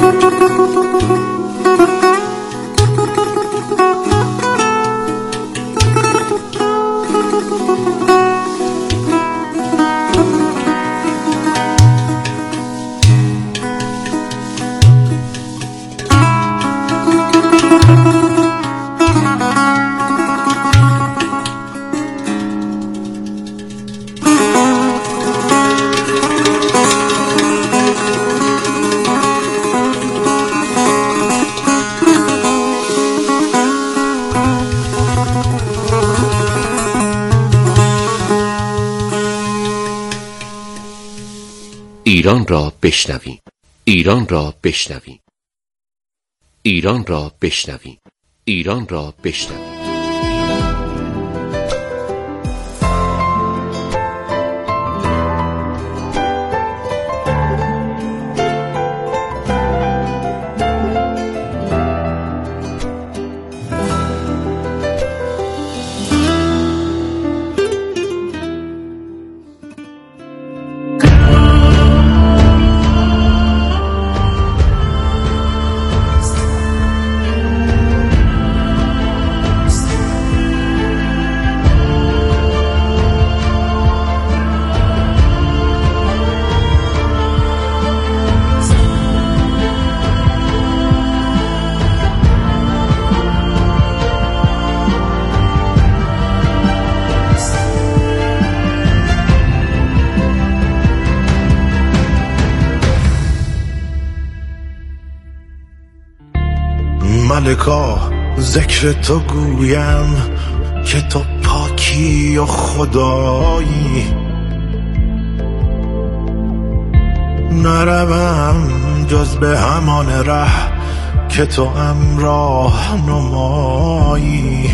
ایران را بشنویم، ایران را بشنویم، ایران را بشنویم، ایران را بشنویم. ملکا ذکر تو گویم که تو پاکی و خدایی، نروم جز به همان ره که تو راه نمایی.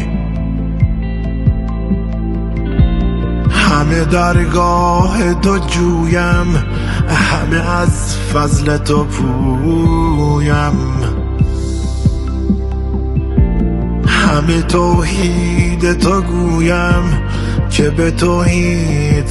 همه درگاه تو جویم، همه از فضل تو پویم، همه توحید تو گویم که به توحید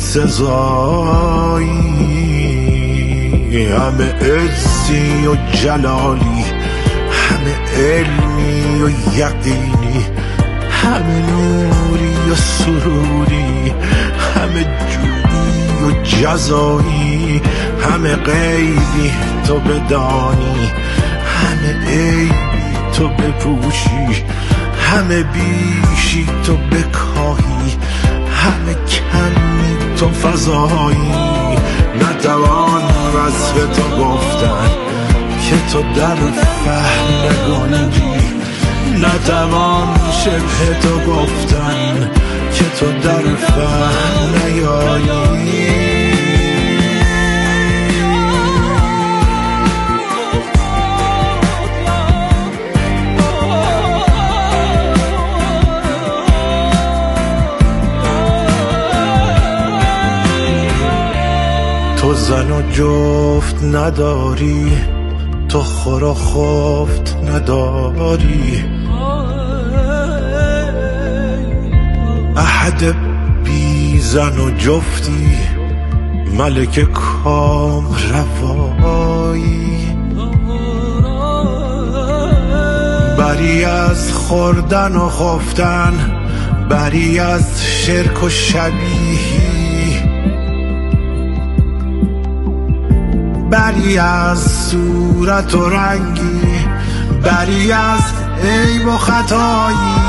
سزایی. همه عزی و جلالی، همه علمی و یقینی، همه نوری و سروری، همه جودی و جزایی، همه غیبی تو بدانی، همه عیبی تو بپوشی، همه بیشی تو بکاهی، همه کمی تو فضایی. نتوان وصف تو گفتن که تو در فهم نگنجی، نتوان شبه تو گفتن که تو در فهم نیایی. تو زن و جفت نداری، تو خور و خفت نداری، احد بی زن و جفتی، ملک کام روایی. بری از خوردن و خفتن، بری از شرک و شبیهی، بری از صورت و رنگی، بری از عیب و خطایی.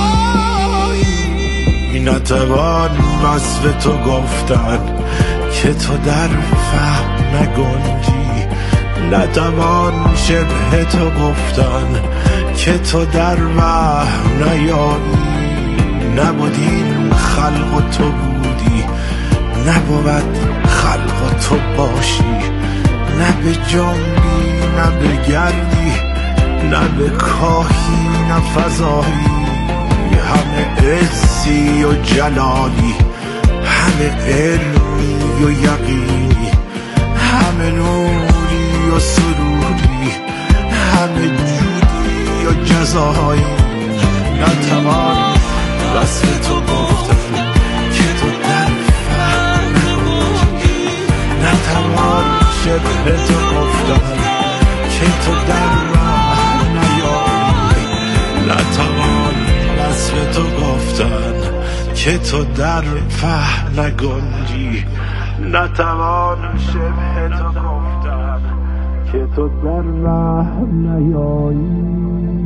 نتوان وصف تو گفتن که تو در فهم نگنجی، نتوان شبه تو گفتن که تو در وهم نیایی. نبودین خلق و تو بودی، نبود خلق و تو باشی، نه به جنبی نه به گردی، نه به کاهی نه فضایی. همه عزی و جلالی، همه علمی و یقینی، همه نوری و سروری، همه جودی و جزایی. نتوان وصف تو گفتن که تو در فهم نگنجی، نتوان شبه تو گفتن که تو که تو در فهم نگنجی، نتوان شبه تو گفتن که تو در رحم نیایی.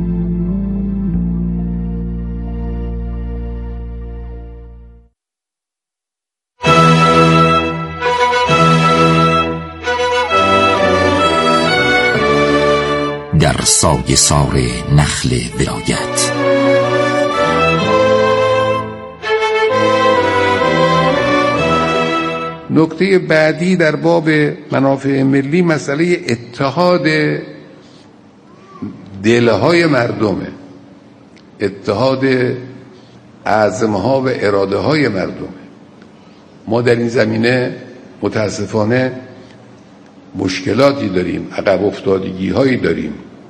در سایه سار نخل ولایت نکته بعدی در باب منافع ملی مسئله اتحاد دلهای مردمه، اتحاد عزمها و اراده های مردمه. ما در این زمینه متاسفانه مشکلاتی داریم، عقب افتادگی هایی داریم.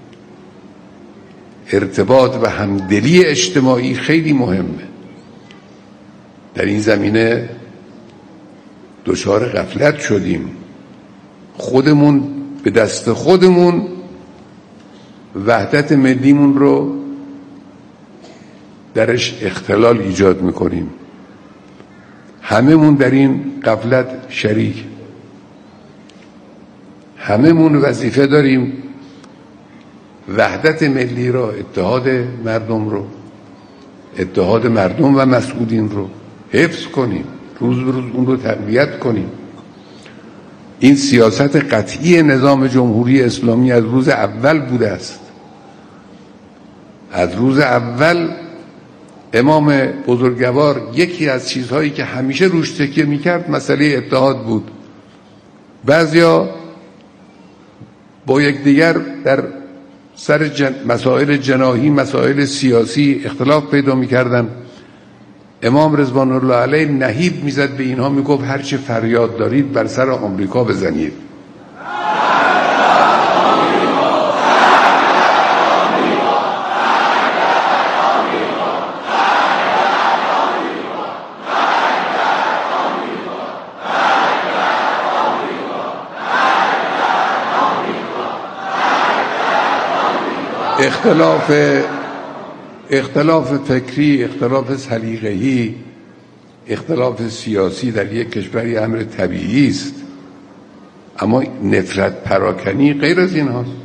ارتباط و همدلی اجتماعی خیلی مهمه. در این زمینه دچار غفلت شدیم. خودمون به دست خودمون وحدت ملیمون رو درش اختلال ایجاد میکنیم. هممون در این غفلت شریک، هممون وظیفه داریم وحدت ملی را، اتحاد مردم رو، اتحاد مردم و مسئولین رو حفظ کنیم، روز به روز اون رو تقویت کنیم. این سیاست قطعی نظام جمهوری اسلامی از روز اول بوده است. از روز اول امام بزرگوار یکی از چیزهایی که همیشه روش تکیه میکرد مسئله اتحاد بود. بعضیا با یکدیگر در سر مسائل جناحی، مسائل سیاسی اختلاف پیدا میکردن. امام رضوان الله علیه نهیب میزد به اینها، میگفت هر چه فریاد دارید بر سر آمریکا بزنید. اختلاف فکری، اختلاف سلیقه‌ای، اختلاف سیاسی در یک کشوری امر طبیعی است، اما نفرت پراکنی غیر از این هاست.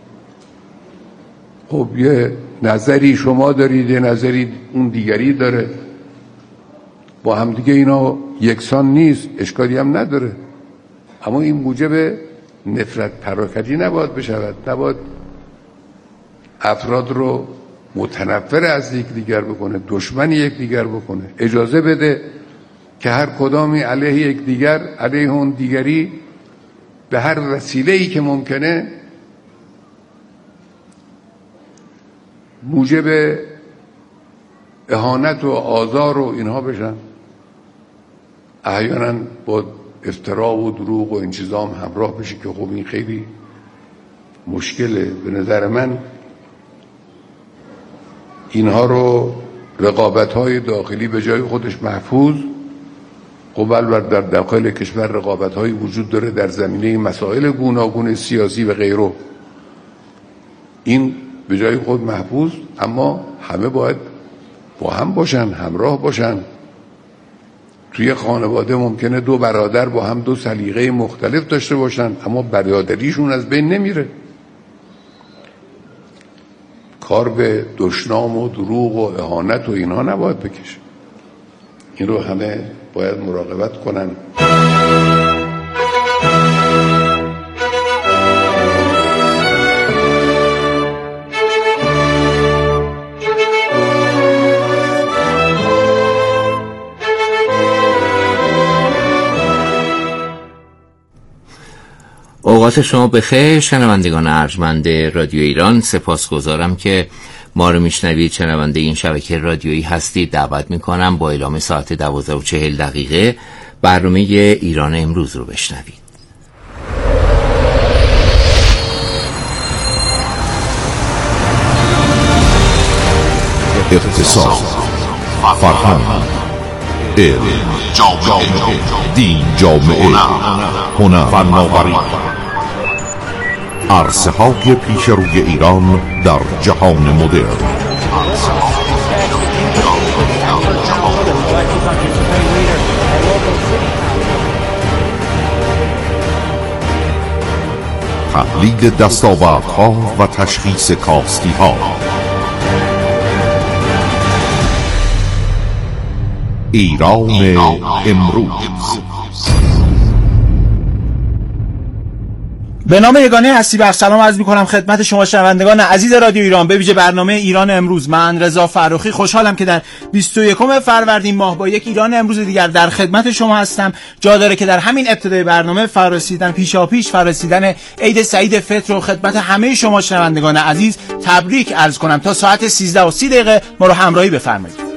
خب یه نظری شما دارید، یه نظری اون دیگری داره، با هم دیگه اینا یکسان نیست، اشکالی هم نداره، اما این موجب نفرت پراکنی نباید بشود. نباید افراد رو متنفر از یکدیگر بکنه، دشمن یکدیگر بکنه. اجازه بده که هر کدامی علیه یکدیگر، علیه اون دیگری، به هر وسیله‌ای که ممکنه موجب اهانت و آزار و اینها بشن. احیانا با افترا و دروغ و این چیزا هم همراه بشه که خب این خیلی مشکله. به نظر من اینها رو رقابت‌های داخلی به جای خودش محفوظ، خب البته در داخل کشور رقابت‌هایی وجود داره در زمینه مسائل گوناگون سیاسی و غیره، این به جای خود محفوظ، اما همه باید با هم باشن، همراه باشن. توی خانواده ممکنه دو برادر با هم دو سلیقه مختلف داشته باشن، اما برادریشون از بین نمیره. کار به دشنام و دروغ و اهانت و اینها نباید بکشه. این رو همه باید مراقبت کنن. اوقات شما بخیر شنوندگان ارجمند رادیو ایران. سپاسگزارم که ما رو میشنوید. شنونده این شبکه رادیویی هستید. دعوت میکنم با اعلام ساعت 12:40 برنامه ایران امروز رو بشنوید. اقتصاد، فرهنگ، علم، دین، جامعه، هنر، فناوری، عرصه‌های پیش روی ایران در جهان مدرن. تحلیل دستاوردها و تشخیص کاستی‌ها. ایران امروز. به نام یگانه هستی بخش سلام عرض می‌کنم خدمت شما شنوندگان عزیز رادیو ایران، به ویژه برنامه ایران امروز. من رضا فرخی خوشحالم که در 21 فروردین ماه با یک ایران امروز دیگر در خدمت شما هستم. جا داره که در همین ابتدای برنامه فرارسیدن پیشاپیش فرارسیدن عید سعید فطر رو خدمت همه شما شنوندگان عزیز تبریک عرض کنم. تا ساعت 13:30 ما رو همراهی بفرمایید.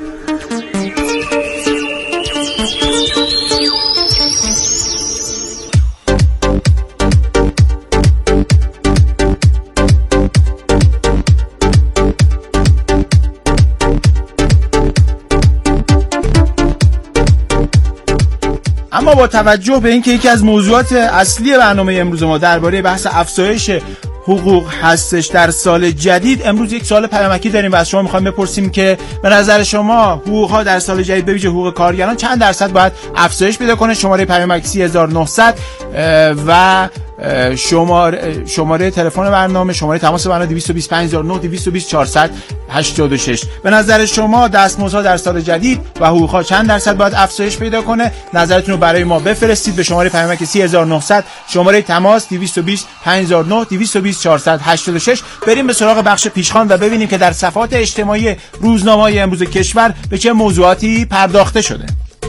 اما با توجه به اینکه یکی از موضوعات اصلی برنامه امروز ما درباره بحث افزایش حقوق هستش در سال جدید، امروز یک سوال پیامکی داریم و از شما می‌خوایم بپرسیم که به نظر شما حقوق‌ها در سال جدید به ویژه حقوق کارگران چند درصد باید افزایش پیدا کنه؟ شماره پیامک 3900 و شماره تلفن برنامه، شماره تماس برنامه 225009 220486. به نظر شما دستمزدها در سال جدید و حقوق‌ها چند درصد باید افزایش پیدا کنه؟ نظرتون رو برای ما بفرستید به شماره پیامک 3900 شماره تماس 225009 220486. بریم به سراغ بخش پیشخوان و ببینیم که در صفحات اجتماعی روزنامه‌های امروز کشور به چه موضوعاتی پرداخته شده.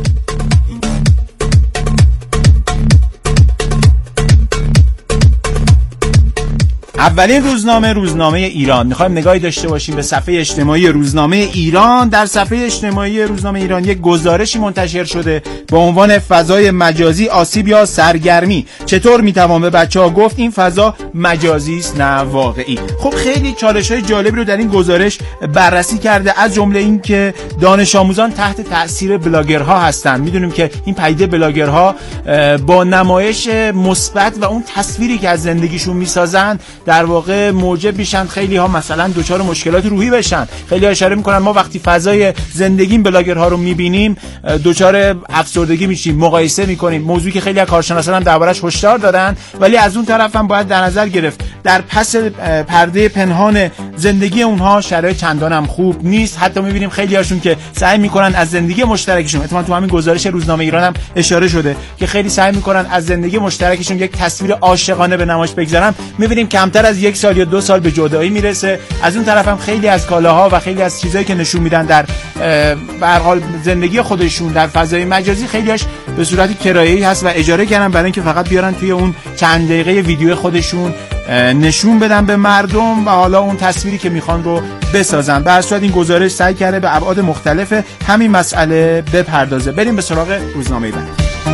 اولین روزنامه ایران. میخوایم نگاهی داشته باشیم به صفحه اجتماعی روزنامه ایران. در صفحه اجتماعی روزنامه ایران یک گزارشی منتشر شده با عنوان فضای مجازی آسیب یا سرگرمی، چطور میتوان به بچه‌ها گفت این فضا مجازی است نه واقعی. خب خیلی چالش‌های جالبی رو در این گزارش بررسی کرده، از جمله این که دانش آموزان تحت تاثیر بلاگرها هستند. میدونیم که این پدیده بلاگرها با نمایش مثبت و اون تصویری که از زندگیشون میسازن در واقع موجب میشن خیلی ها مثلا دچار مشکلات روحی بشن. خیلی ها اشاره میکنن ما وقتی فضای زندگیم بلاگرها رو میبینیم دچار افسردگی میشیم، مقایسه میکنیم، موضوعی که خیلی از کارشناسان هم دربارش هشدار دادن. ولی از اون طرف هم باید در نظر گرفت در پس پرده پنهان زندگی اونها شرایط چندان هم خوب نیست. حتی میبینیم خیلی هاشون که سعی میکنن از زندگی مشترکشون، اتفاقا تو همین گزارش روزنامه ایران هم اشاره شده که خیلی سعی میکنن از زندگی مشترکشون یک تصویر عاشقانه به نمایش بگذارن، میبینیم کمتر از 1 سال یا 2 سال به جدایی میرسه. از اون طرف هم خیلی از کالاها و خیلی از چیزایی که نشون میدن در به هر حال زندگی خودشون در فضای مجازی خیلیاش به صورت کرایه‌ای هست و اجاره کردن برای اینکه فقط بیارن توی اون چند دقیقه ویدیو خودشون نشون بدن به مردم و حالا اون تصویری که میخوان رو بسازن. به هر صورت این گزارش سعی کرده به ابعاد مختلف همین مسئله بپردازه. بریم به سراغ روزنامه بعد.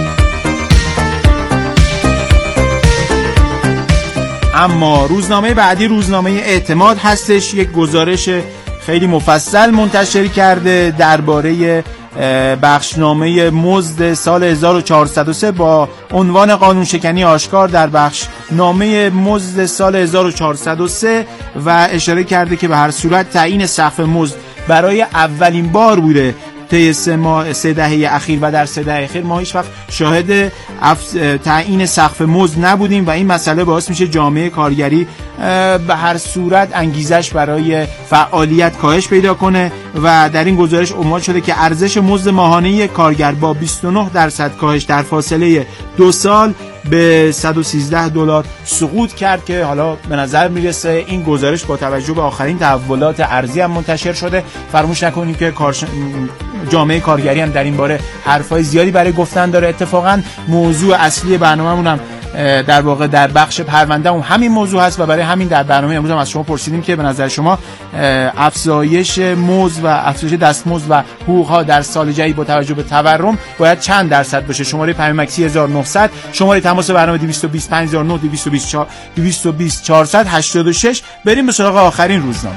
اما روزنامه بعدی روزنامه اعتماد هستش. یک گزارش خیلی مفصل منتشر کرده درباره بخشنامه مزد سال 1403 با عنوان قانون شکنی آشکار در بخشنامه مزد سال 1403 و اشاره کرده که به هر صورت تعیین سقف مزد برای اولین بار بوده طی 3 دهه اخیر و در 3 دهه اخیر ما هیچ وقت شاهد تعیین سقف مزد نبودیم و این مسئله باعث میشه جامعه کارگری به هر صورت انگیزش برای فعالیت کاهش پیدا کنه و در این گزارش عنوان شده که ارزش مزد ماهانه کارگر با 29% کاهش در فاصله 2 سال به $113 سقوط کرد که حالا به نظر میرسه این گزارش با توجه به آخرین تحولات ارزی هم منتشر شده. فراموش نکنیم که جامعه کارگری هم در این باره حرفای زیادی برای گفتن داره. اتفاقا موضوع اصلی برنامه‌مون هم در واقع در بخش پرونده هم همین موضوع هست و برای همین در برنامه امروز هم از شما پرسیدیم که به نظر شما افزایش مزد و افزایش دستمزد و حقوق‌ها در سال جدید با توجه به تورم باید چند درصد باشه؟ شماره پیامک 3900 شماره تماس برنامه 225009 220486. بریم به سراغ آخرین روزنامه.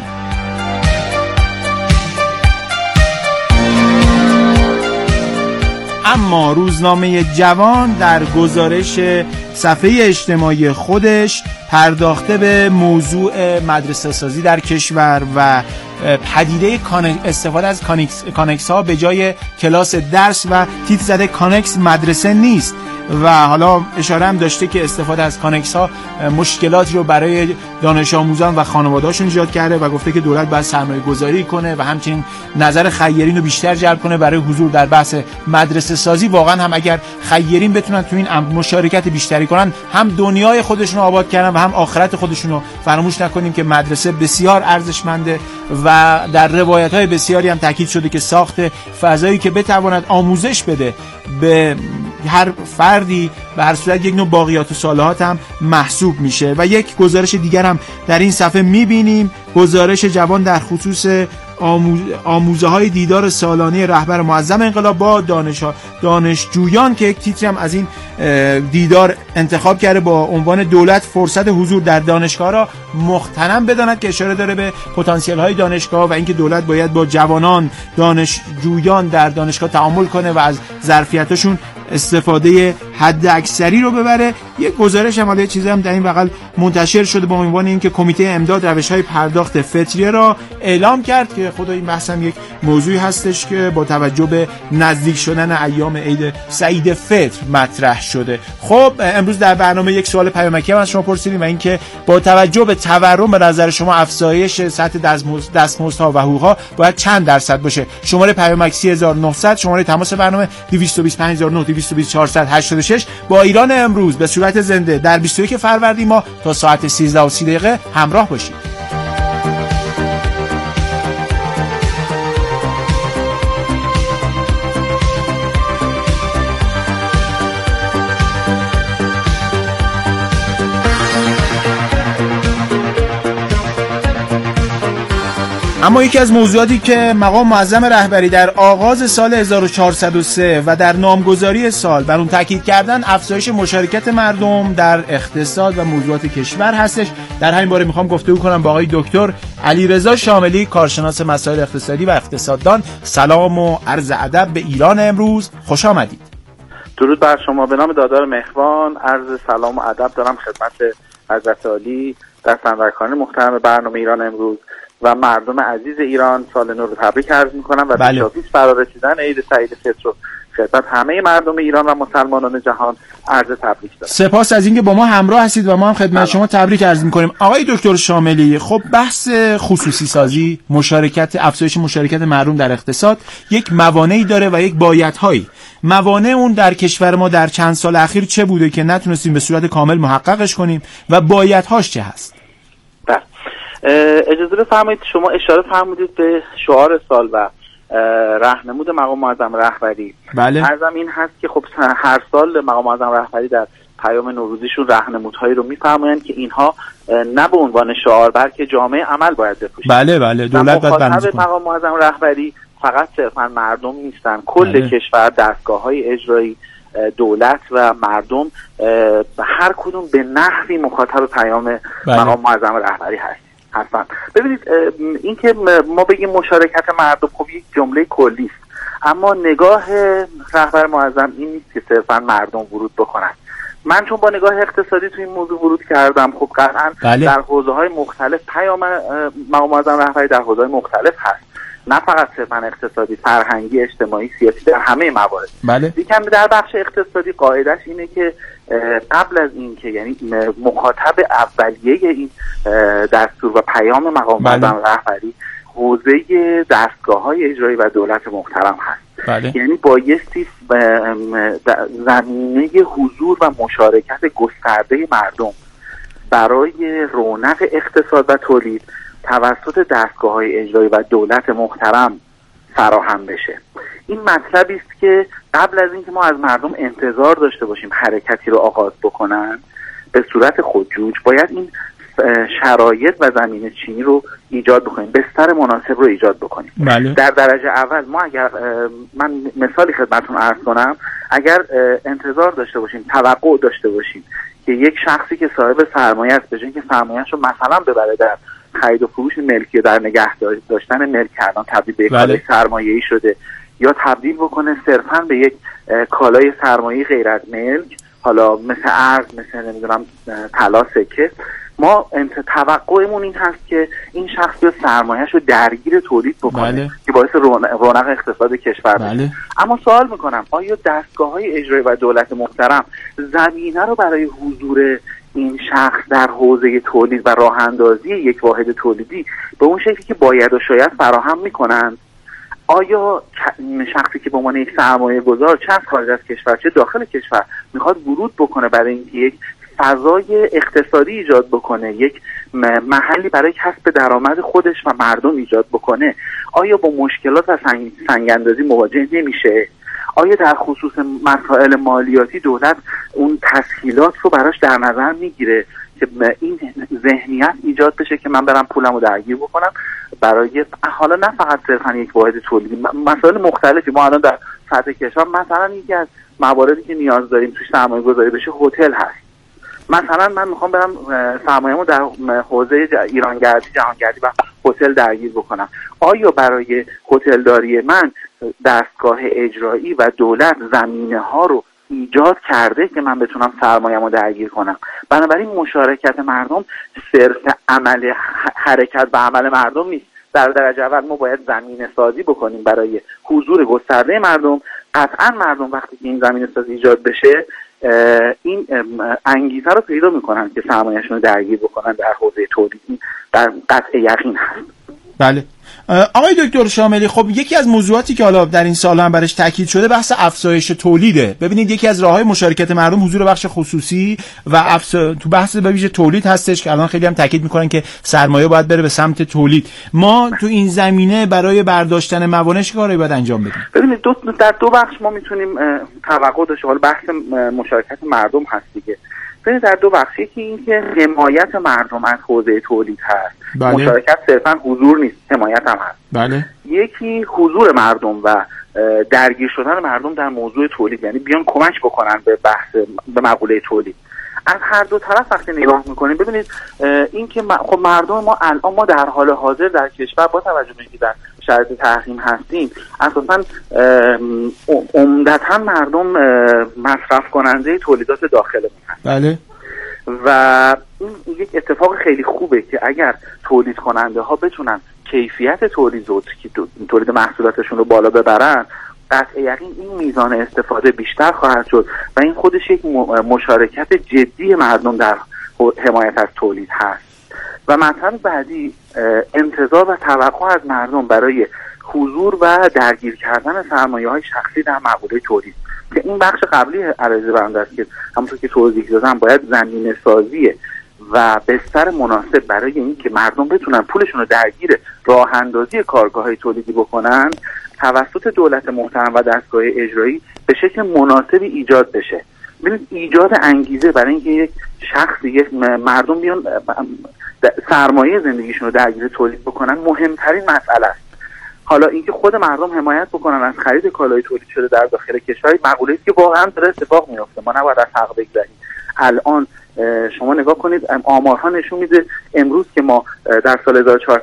اما روزنامه جوان در گزارش صفحه اجتماعی خودش پرداخته به موضوع مدرسه سازی در کشور و پدیده استفاده از کانکس ها به جای کلاس درس و تیتر زده کانکس مدرسه نیست. و حالا اشاره هم داشته که استفاده از کانکس ها مشکلاتی رو برای دانش آموزان و خانواده‌هاشون ایجاد کرده و گفته که دولت باید سرمایه‌گذاری کنه و همچنین نظر خیرین رو بیشتر جلب کنه برای حضور در بحث مدرسه سازی. واقعا هم اگر خیرین بتونن تو این مشارکت بیشتری کنن، هم دنیای خودشون رو آباد کردن و هم آخرت خودشون رو. فراموش نکنیم که مدرسه بسیار ارزشمنده و در روایت‌های بسیاری هم تاکید شده که ساخت فضایی که بتواند آموزش بده به هر فردی به هر صورت یک نوع باقیات و صالحات هم محسوب میشه. و یک گزارش دیگر هم در این صفحه میبینیم، گزارش جوان در خصوص آموزه های دیدار سالانه رهبر معظم انقلاب با دانشجویان که یک تیتری هم از این دیدار انتخاب کرده با عنوان دولت فرصت حضور در دانشگاه را مغتنم بداند، که اشاره داره به پتانسیل های دانشگاه و اینکه دولت باید با جوانان دانشجویان در دانشگاه تعامل کنه و از ظرفیتاشون استفاده حد اکثری رو ببره. یک گزارش هم حالا چیزی هم در این بغل منتشر شده با عنوان اینکه کمیته امداد روش‌های پرداخت فطریه را اعلام کرد، که خود این بحث هم یک موضوعی هستش که با توجه به نزدیک شدن ایام عید سعید فطر مطرح شده. خب امروز در برنامه یک سوال پیامکی هم از شما پرسیدیم و اینکه با توجه به تورم به نظر شما افزایش سطح دستمزدها و حقوق‌ها باید چند درصد باشه؟ شماره پیامک 3900، شماره تماس برنامه 225486. با ایران امروز به صورت زنده در 21 فروردین ماه تا ساعت 13:30 همراه باشید. اما یکی از موضوعاتی که مقام معظم رهبری در آغاز سال 1403 و در نامگذاری سال بر اون تاکید کردن افزایش مشارکت مردم در اقتصاد و موضوعات کشور هستش. در همین باره میخوام گفتگو کنم با آقای دکتر علیرضا شاملی، کارشناس مسائل اقتصادی و اقتصاددان. سلام و عرض ادب به ایران امروز، خوش آمدید. درود بر شما. به نام دادار مهربان عرض سلام و ادب دارم خدمت حضرت عالی دستاندرکاران محترم برنامه ایران امروز و مردم عزیز ایران. سال نو رو تبریک عرض می‌کنم و پیشاپیش فرا رسیدن عید سعید فطر رو خدمت همه مردم ایران و مسلمانان جهان عرض تبریک دارم. سپاس از اینکه با ما همراه هستید و ما هم خدمت شما تبریک عرض می‌کنیم. آقای دکتر شاملی، خب بحث خصوصی سازی، افزایش مشارکت مردم در اقتصاد یک موانعی داره و یک بایدهایی. موانع اون در کشور ما در چند سال اخیر چه بوده که نتونستیم به صورت کامل محققش کنیم و بایدهاش چه هست؟ اجازه بفرمایید، شما اشاره فرمودید به شعار سال و راهنمود مقام معظم رهبری. بله. عرضم این هست که خب هر سال مقام معظم رهبری در پیام نوروزیشون راهنمودهایی رو میفرمایند که اینها نه به عنوان شعار بلکه جامعه عمل باید بپوشن. بله دولت باید برنامه‌ریزی کنه. مقام معظم رهبری فقط صرفا مردم نیستن، کل کشور، دستگاه‌های اجرایی، دولت و مردم هر کدوم به نحوی مخاطب پیام مقام معظم رهبری هست. حتما ببینید، این که ما بگیم مشارکت مردم خب یک جمله کلی است، اما نگاه رهبر معظم این نیست که صرفا مردم ورود بکنن. من چون با نگاه اقتصادی تو این موضوع ورود کردم، خب قطعا در حوزه‌های مختلف پیام مقام معظم رهبری در حوزه‌های مختلف هست، نه فقط صرفا اقتصادی، فرهنگی، اجتماعی، سیاسی، در همه موارد. یکم در بخش اقتصادی قاعدش اینه که قبل از این که یعنی مخاطب اولیه این دستور و پیام مقام معظم رهبری حوزه دستگاه‌های اجرایی و دولت محترم هست. یعنی بایستی زمینه حضور و مشارکت گسترده مردم برای رونق اقتصاد و تولید توسط دستگاه‌های اجرایی و دولت محترم فراهم بشه. این مطلبی است که قبل از اینکه ما از مردم انتظار داشته باشیم حرکتی رو آغاز بکنن به صورت خودجوش، باید این شرایط و زمینه چینی رو ایجاد بکنیم، بستر مناسب رو ایجاد بکنیم. در درجه اول ما اگر من مثالی خدمتتون عرض کنم، اگر انتظار داشته باشیم، توقع داشته باشیم که یک شخصی که صاحب سرمایه است، به جای اینکه سرمایه‌اش رو مثلا ببره در خرید و فروش ملکی و در نگه داشتن ملک کردن تبدیل به یک کالای سرمایه‌ای شده، یا تبدیل بکنه صرفاً به یک کالای سرمایه‌ای غیر از ملک، حالا مثل ارز، مثل نمیدونم طلا، سکه، ما توقعمون این هست که این شخص یا سرمایه‌اش رو درگیر تولید بکنه که که باعث رونق اقتصاد کشور بشه. اما سوال میکنم آیا دستگاه‌های اجرایی و دولت محترم زمینه رو برای حضور این شخص در حوزه تولید و راه اندازی یک واحد تولیدی به اون شکلی که باید و شاید فراهم میکنند؟ آیا شخصی که به عنوان یک سرمایه گذار چه از خارج از کشور چه داخل کشور میخواد ورود بکنه برای اینکه یک فضای اقتصادی ایجاد بکنه، یک محلی برای کسب درآمد خودش و مردم ایجاد بکنه، آیا با مشکلات و سنگ‌اندازی مواجه نمیشه؟ آیا در خصوص مسائل مالیاتی دولت اون تسهیلات رو براش در نظر میگیره که این ذهنیت ایجاد بشه که من برم پولمو درگیر بکنم برای حالا نه فقط صرفا یک واحد تولیدی، مسائل مختلفی. ما الان در سطح کشور مثلا یکی از مواردی که نیاز داریم توش سرمایه گذاری بشه هتل هست. مثلا من میخوام برم سرمایه‌مو در حوزه ایرانگردی، جهانگردی و هتل درگیر بکنم. آیا برای هتلداری من دستگاه اجرایی و دولت زمینه‌ها رو ایجاد کرده که من بتونم سرمایه‌مو درگیر کنم؟ بنابراین مشارکت مردم صرف عمل حرکت و عمل مردم نیست. در درجه اول ما باید زمینه سازی بکنیم برای حضور گسترده مردم. قطعا مردم وقتی که این زمینه سازی ایجاد بشه این انگیزه رو پیدا میکنن که سرمایه‌شون رو درگیر بکنن در حوزه تولیدی، در قطع یقین هست. بله آقای دکتر شاملی، خب یکی از موضوعاتی که حالا در این سال هم برش تاکید شده بحث افزایش تولیده. ببینید یکی از راههای مشارکت مردم حضور بخش خصوصی و تو بحث به ویژه تولید هستش که الان خیلی هم تاکید میکنن که سرمایه باید بره به سمت تولید. ما تو این زمینه برای برداشتن موانع چه کاری باید انجام بدیم؟ ببینید در دو بخش ما میتونیم توقع داشته. حالا بحث مشارکت مردم هست دیگه. ببینید در دو بخش، یکی این که حمایت مردم از حوزه تولید هست. بله. مشارکت صرفا حضور نیست، حمایت هم هست. بله. یکی حضور مردم و درگیر شدن مردم در موضوع تولید، یعنی بیان کمک بکنن به بحث به مقوله تولید. از هر دو طرف وقتی نگاه میکنیم ببینید این که خب مردم ما الان ما در حال حاضر در کشور با توجه به اینکه در شرایط تحریم هستیم اساسا عمدتاً مردم مصرف کننده تولیدات داخلمون هستن. بله. و این یک اتفاق خیلی خوبه که اگر تولید کننده ها بتونن کیفیت تولید محصولاتشون رو بالا ببرن، قطع یقین این میزان استفاده بیشتر خواهد شد و این خودش یک مشارکت جدی مردم در حمایت از تولید هست. و مطلب بعدی انتظار و توقع از مردم برای حضور و درگیر کردن سرمایه‌های شخصی در مقوله تولید که این بخش قبلی عرضه بنده است که همونطور که توضیح دادم باید زمینه سازی و بستر مناسب برای این که مردم بتونن پولشون رو درگیر راه اندازی کارگاه‌های تولیدی بکنن توسط دولت محترم و دستگاه اجرایی به شکل مناسبی ایجاد بشه. ببینید ایجاد انگیزه برای اینکه یک شخص، یک مردم بیان سرمایه زندگیشون رو درگیر تولید بکنن مهمترین مسئله است. حالا اینکه خود مردم حمایت بکنن از خرید کالای تولید شده در داخل کشور مقوله است که واقعا داره اتفاق میفته. ما نباید از حق بگذریم. الان شما نگاه کنید آمارها نشون میده امروز که ما در سال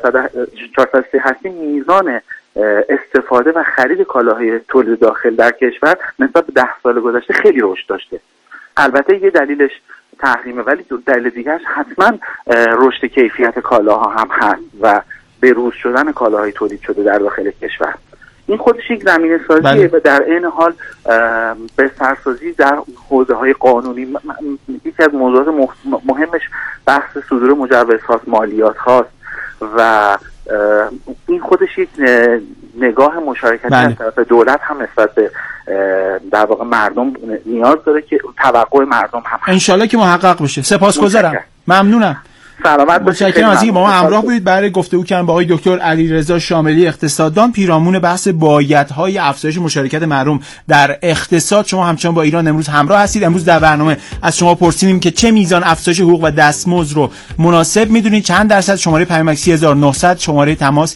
1403 هستیم میزان استفاده و خرید کالاهای تولید داخل در کشور نسبت به 10 سال گذشته خیلی رشد داشته. البته یه دلیلش تحریمه ولی دلیل دیگرش حتما رشد کیفیت کالاها هم هست و به روز شدن کالاهای تولید شده در داخل کشور. این خودش یک زمینه سازیه و در عین حال به سرسازی در حوزه‌های قانونی. یکی از موضوعات مهمش بحث صدور مجوزها مالیات هاست و این خودش یک نگاه مشارکتی از طرف دولت هم نسبت به در واقع مردم نیاز داره که توقع مردم هم انشالله که محقق بشه. سپاسگزارم. ممنونم. سلامت باشید. متشکرم از اینکه با ما همراه بودید. برای گفتگو کردن با آقای دکتر علیرضا شاملی اقتصاددان پیرامون بحث بایدهای افزایش مشارکت مردم در اقتصاد. شما همچنان با ایران امروز همراه هستید. امروز در برنامه از شما پرسیدیم که چه میزان افزایش حقوق و دستمزد رو مناسب میدونید، چند درصد. شماره پیامک 3900، شماره تماس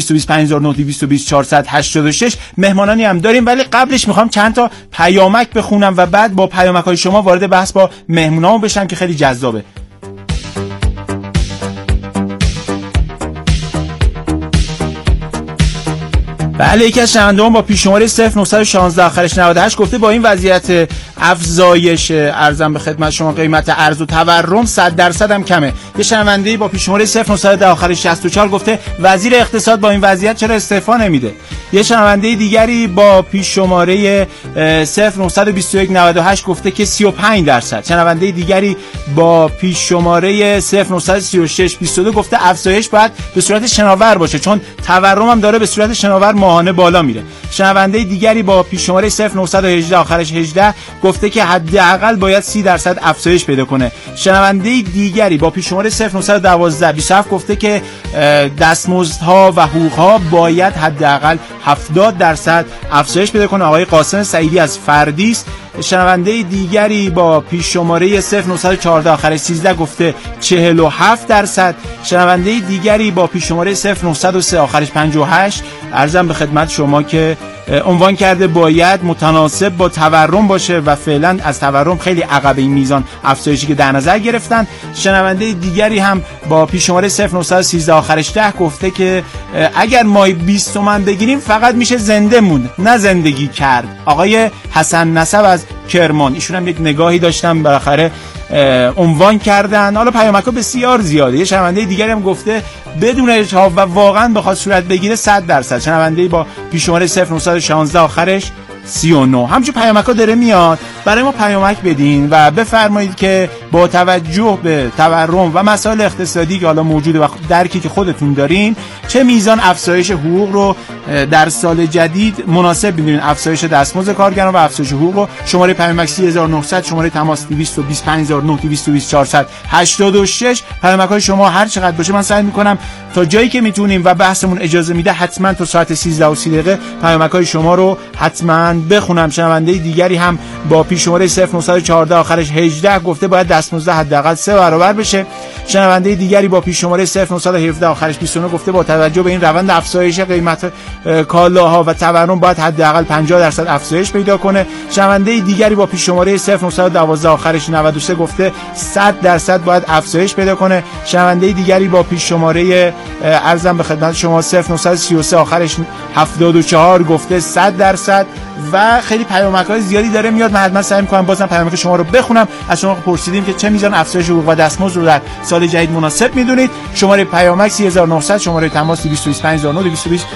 225486. مهمانانی هم داریم ولی قبلش میخوام چند تا پیامک بخونم و بعد با پیامک‌های شما وارد بحث با مهمونامون بشم که خیلی جذابه. بله، یکی از شنونده‌ها با پیش شماره 0916 آخرش 98 گفته با این وضعیت افزایش ارزم به خدمت شما قیمت ارز و تورم 100% هم کمه. یه شنونده‌ای با پیش شماره 0910 آخرش 64 گفته وزیر اقتصاد با این وضعیت چرا استعفا نمیده. یه شنونده دیگری با پیش شماره 0921 98 گفته که 35%. شنونده دیگری با پیش شماره 0936 22 گفته افزایش باید به صورت شناور باشه چون تورم هم داره به صورت شناور ماهانه بالا میره. شنونده دیگری با پیش شماره 0918 آخرش 18 گفته که حداقل باید 30% افزایش پیدا کنه. شنونده دیگری با پیش شماره 0912 27 گفته که دستمزدها و حقوقها باید حداقل 70% افزایش پیدا کنه. آقای قاسم سعیدی از فردیس. شنونده دیگری با پیش شماره 0914 آخرش 13 گفته 47%. شنونده دیگری با پیش شماره 0903 آخرش 58 عرضم به خدمت شما که عنوان کرده باید متناسب با تورم باشه و فعلا از تورم خیلی عقب این میزان افزایشی که در نظر گرفتن. شنونده دیگری هم با پیش شماره 0913 آخرش 10 گفته که اگر مای 20 تومن بگیریم فقط میشه زنده موند نه زندگی کرد. آقای حسن نسب از کرمان، ایشون هم یک نگاهی داشتم بالاخره عنوان کردن. حالا پیامک‌ها بسیار زیاده. یه شنونده دیگری هم گفته بدون اجحاف و واقعا بخواد صورت بگیره 100%. شنونده با پیش شماره 0916 آخرش 39. همچون پیامک‌ها داره میاد. برای ما پیامک بدین و بفرمایید که با توجه به تورم و مسائل اقتصادی که حالا موجوده و درکی که خودتون دارین چه میزان افزایش حقوق رو در سال جدید مناسب می‌دونین. افزایش دستمزد کارگران و افزایش حقوق رو. شماره پیامک 3900، شماره تماس 2259 222 486. پیامک‌های شما هر چقدر باشه من سعی می‌کنم تا جایی که میتونیم و بحثمون اجازه میده حتما تا ساعت 13:30 پیامک‌های شما رو حتما بخونم. شنونده دیگری هم با پیش شماره 0914 آخرش 18 گفته باید دستمزد حداقل 3 برابر بشه. شنونده دیگری با پیش شماره 0917 آخرش 29 گفته با توجه به این روند افزایش قیمت کالاها و تورم باید حداقل 50% افزایش پیدا کنه. شنونده دیگری با پیش شماره 0912 آخرش 93 گفته 100% باید افزایش پیدا کنه. شنونده دیگری با پیش شماره ارزم به خدمت شما 0933 آخرش 74 گفته 100%. و خیلی پیامک‌های زیادی داره میاد. من حتما سعی می‌کنم بازم پیامک شما رو بخونم. از شما پرسیدیم که چه میزان افزایش حقوق و دستمزد رو در سال جدید مناسب میدونید. شماره پیامک 3900، شماره تماس 2259 222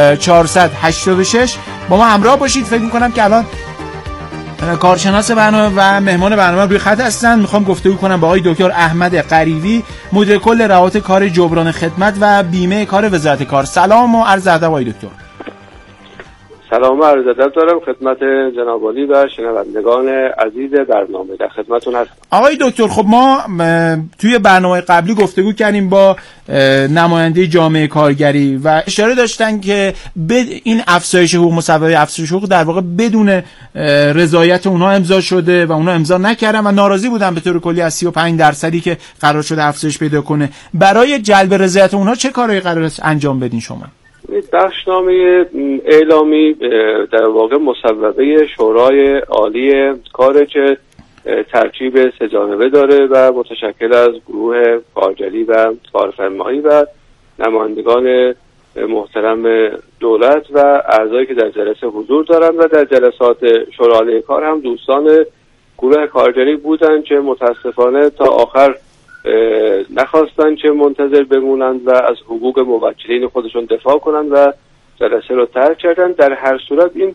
486. با ما همراه باشید. فکر می‌کنم که الان کارشناس برنامه و مهمان برنامه روی خط هستن. میخوام گفتگو کنم با آقای دکتر احمد غریبی، مدیر کل روابط کار جبران خدمت و بیمه کار وزارت کار. سلام و عرض ادب آقای دکتر. سلام و عرض ادب دارم خدمت جناب عالی و شنوندگان عزیز برنامه. در خدمتتون هستم. آقای دکتر، خب ما توی برنامه قبلی گفتگو کردیم با نماینده جامعه کارگری و اشاره داشتن که این افزایش حقوق مساوی افزایش حقوق در واقع بدون رضایت اونها امضا شده و اونها امضا نکردن و ناراضی بودن به طور کلی از 35% که قرار شده افزایش پیدا کنه. برای جلب رضایت اونها چه کارهایی قراره انجام بدین شما؟ بخشنامه اعلامی در واقع مصوبه شورای عالی کار که ترکیب 3 جانبه داره و متشکل از گروه کارگری و کارفرمایی و نمایندگان محترم دولت و اعضایی که در جلسه حضور دارن و در جلسات شورای عالی کار هم دوستان گروه کارگری بودن که متاسفانه تا آخر نخواستن که منتظر بمونن و از حقوق موکلین خودشون دفاع کنن و جلسه رو ترک کردن. در هر صورت این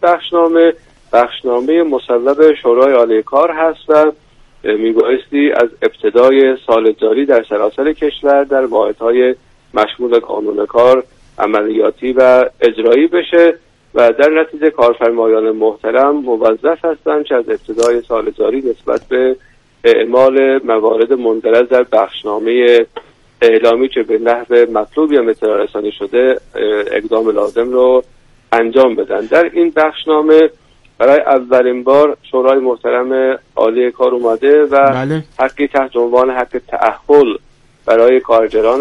بخشنامه مصوب شورای عالی کار هست و میبایستی از ابتدای سال جاری در سراسر کشور در واحدهای مشمول قانون کار عملیاتی و اجرایی بشه و در نتیجه کارفرمایان محترم موظف هستند که از ابتدای سال جاری نسبت به اعمال موارد مندرج در بخشنامه اعلامی که به نحو مطلوب یا اطلاع رسانی شده اقدام لازم رو انجام بدن. در این بخشنامه برای اولین بار شورای محترم عالی کار اومده و حقی تحت عنوان حق تأهل برای کارگران